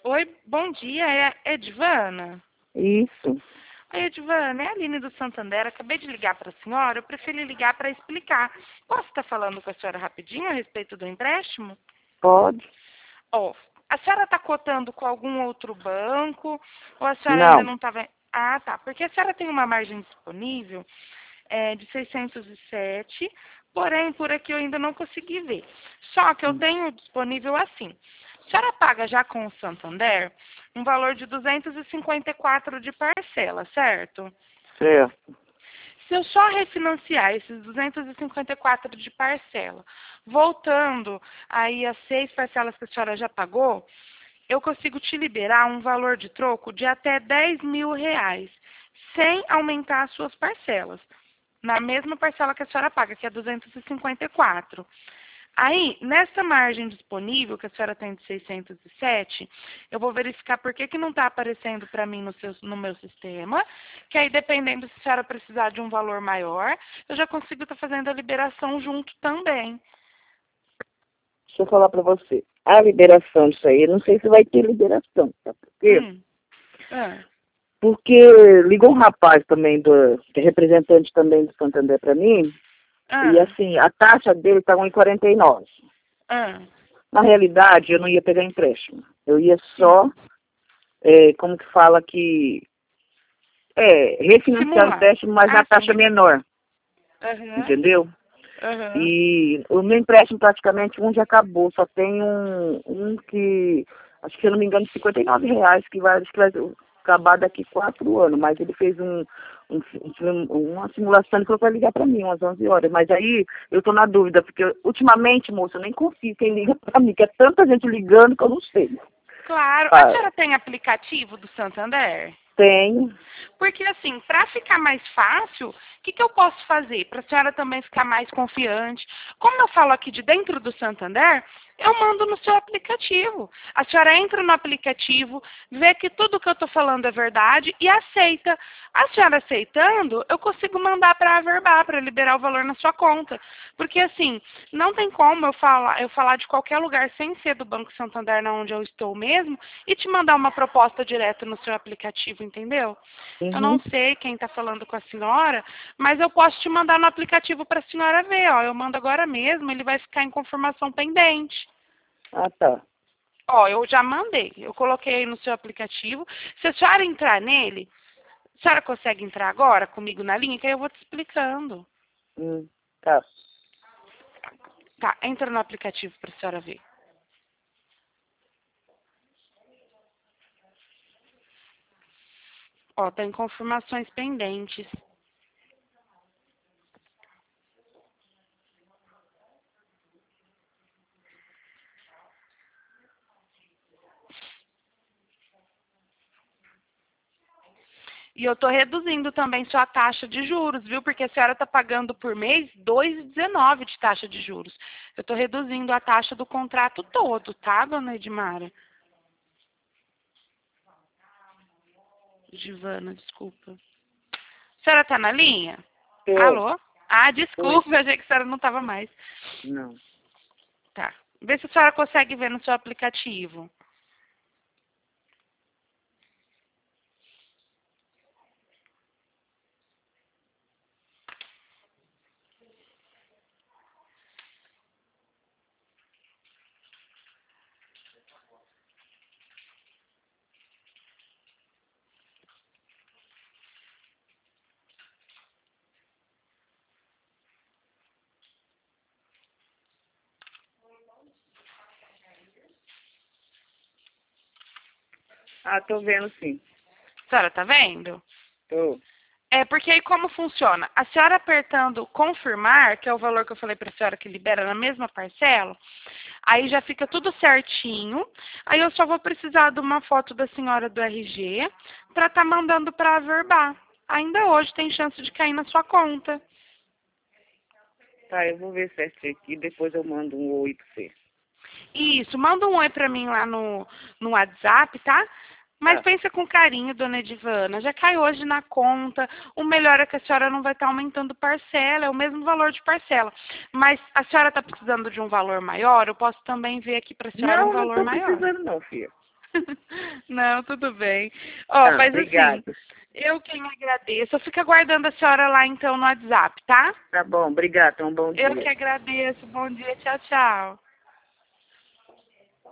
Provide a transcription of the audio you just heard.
Oi, bom dia, é Edvana? Isso. Oi, Edvana, é a Aline do Santander. Acabei de ligar para a senhora, eu preferi ligar para explicar. Posso estar falando com a senhora rapidinho a respeito do empréstimo? Pode? Ó, a senhora está cotando com algum outro banco ou a senhora ainda Não. não está vendo? Ah, tá, porque a senhora tem uma margem disponível de 607, porém por aqui eu ainda não consegui ver. Só que eu tenho disponível assim. A senhora paga já com o Santander um valor de 254 de parcela, certo? Certo. Se eu só refinanciar esses 254 de parcela, voltando aí as 6 parcelas que a senhora já pagou, eu consigo te liberar um valor de troco de até 10 mil reais, sem aumentar as suas parcelas, na mesma parcela que a senhora paga, que é 254. Aí, nessa margem disponível que a senhora tem de 607, eu vou verificar por que não está aparecendo para mim no meu sistema, que aí, dependendo se a senhora precisar de um valor maior, eu já consigo estar fazendo a liberação junto também. Deixa eu falar para você. A liberação disso aí, eu não sei se vai ter liberação. Sabe por quê? Ah, Porque ligou um rapaz também, que é representante também do Santander para mim, e ah, assim, a taxa dele está 1,49. ah, Na realidade, eu não ia pegar empréstimo. Eu ia sim. só, como que fala que, refinanciar o Simular. empréstimo, mas na Ah, taxa sim. menor, Aham, entendeu? aham. E o meu empréstimo praticamente um já acabou, só tem um que, acho que se eu não me engano, R$ 59, acho que vai acabar daqui 4 anos, mas ele fez uma simulação e falou para ligar para mim umas 11 horas. Mas aí eu estou na dúvida, porque ultimamente, moça, eu nem confio quem liga para mim, que é tanta gente ligando que eu não sei. Claro. A Ah, senhora tem aplicativo do Santander? tenho. Porque, assim, para ficar mais fácil, o que eu posso fazer? Para a senhora também ficar mais confiante. Como eu falo aqui de dentro do Santander, eu mando no seu aplicativo. A senhora entra no aplicativo, vê que tudo que eu estou falando é verdade e aceita. A senhora aceitando, eu consigo mandar para a Averbar, para liberar o valor na sua conta. Porque, assim, não tem como eu falar de qualquer lugar sem ser do Banco Santander, na onde eu estou mesmo, e te mandar uma proposta direto no seu aplicativo, entendeu? Eu não Uhum. sei quem está falando com a senhora, mas eu posso te mandar no aplicativo para a senhora ver, ó. Eu mando agora mesmo, ele vai ficar em confirmação pendente. Ah, tá. Ó, eu já mandei, eu coloquei aí no seu aplicativo. Se a senhora entrar nele, a senhora consegue entrar agora comigo na linha, que aí eu vou te explicando. Tá. Tá, entra no aplicativo para a senhora ver. Ó, tem confirmações pendentes. E eu estou reduzindo também sua taxa de juros, viu? Porque a senhora está pagando por mês 2,19 de taxa de juros. Eu estou reduzindo a taxa do contrato todo, tá, dona Edmara? Givana, desculpa. A senhora está na linha? Tô. Alô? Ah, Oi. desculpa, eu achei que a senhora não estava mais. Não. Tá. Vê se a senhora consegue ver no seu aplicativo. Ah, tô vendo sim. A senhora está vendo? Tô. É, porque aí como funciona? A senhora apertando confirmar, que é o valor que eu falei para a senhora que libera na mesma parcela, aí já fica tudo certinho. Aí eu só vou precisar de uma foto da senhora do RG para estar mandando para a Verbar. Ainda hoje tem chance de cair na sua conta. Tá, eu vou ver certinho aqui, depois eu mando um oi pra você. Isso, manda um oi para mim lá no WhatsApp, tá? Mas Tá. pensa com carinho, dona Edivana. Já cai hoje na conta. O melhor é que a senhora não vai estar aumentando parcela, é o mesmo valor de parcela. Mas a senhora está precisando de um valor maior? Eu posso também ver aqui para a senhora um Não, não valor tô maior. precisando não, filha. Não, tudo bem. Ó, mas assim, Obrigado. eu quem agradeço. Eu fico aguardando a senhora lá então no WhatsApp, tá? Tá bom, obrigado. Um bom Eu dia. que agradeço. Bom dia, tchau, tchau.